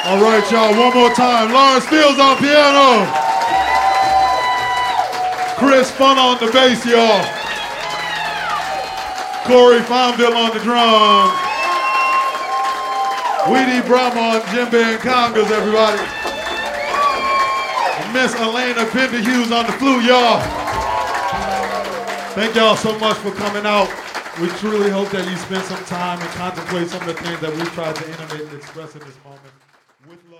All right, y'all, one more time. Lawrence Fields on piano. Chris Fun on the bass, y'all. Corey Fonville on the drums. Weedy Brahma on djembe and congas, everybody. And Miss Elena Pinder Hughes on the flute, y'all. Thank y'all so much for coming out. We truly hope that you spend some time and contemplate some of the things that we've tried to innovate and express in this moment. With love.